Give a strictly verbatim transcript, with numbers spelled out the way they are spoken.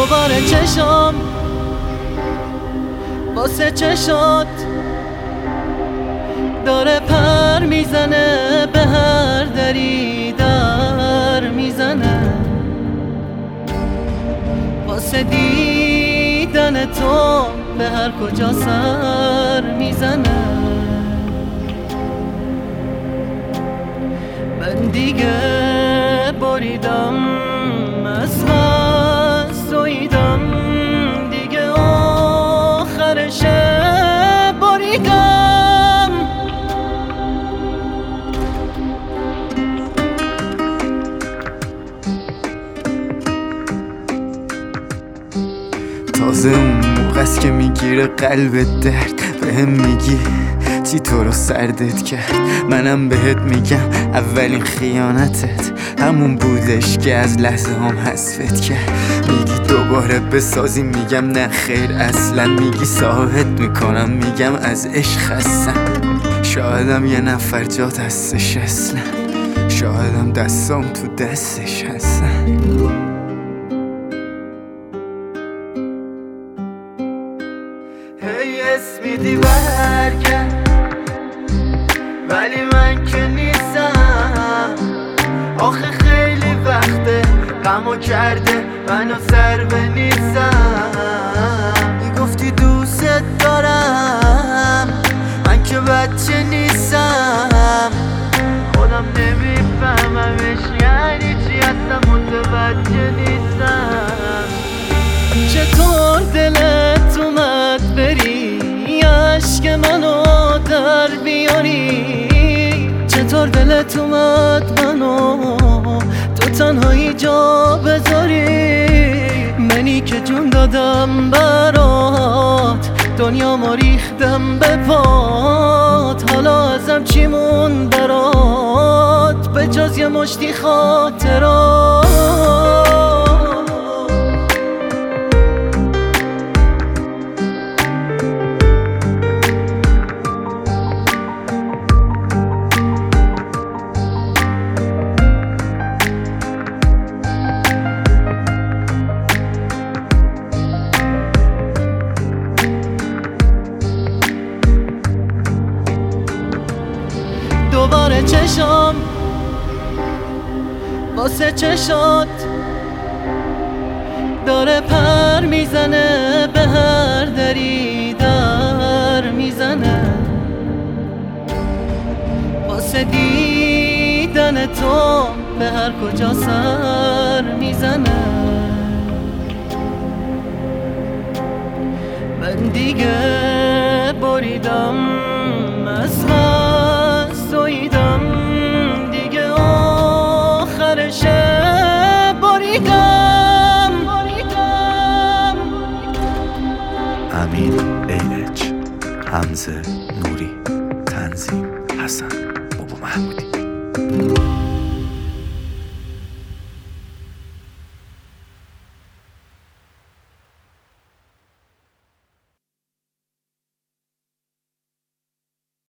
دوباره چشم واسه چشات داره پر میزنه، به هر دری در میزنه، واسه دیدن تو به هر کجا سر میزنه. من دیگه بریدم از مستویدم، دیگه آخرشه بریدم. تازه اون موقع است که میگیره قلب درد، بهم میگی چی تو رو سردت کرد. منم بهت میگم اولین خیانتت همون بودش که از لحظه هم حذفت کرد. میگی دوباره بسازیم، میگم نه خیر اصلا. میگی ساحت میکنم، میگم از عشق خستم. شایدم یه نفر جا دستش اصلا، شایدم دستام تو دستش هستن. هی اسمی دی برگرد، ولی من که نیستم. آخه خیلی وقته غمو کرده منو سر به نیستم. میگفتی دوست دارم، من که بچه نیستم. خودم نمیفهممش یعنی چی، اصلا متوجه نیستم. چطور دلت اومد بری، عشق منو در بیاری؟ چطور دلت اومد منو تو تنهایی جا بذاری؟ منی که جون دادم برات، دنیا ما ریختم به پات. حالا ازم چی مون برات به جز یه مشتی خاطرات؟ دوباره چشم واسه چشات داره پر میزنه، به هر دری در میزنه، واسه دیدن تو به هر کجا سر میزنه. من دیگه بریدم از مستویدم، دیگه آخرشه بریدم. امین ایلچ، حمزه نوری، تنظیم حسن.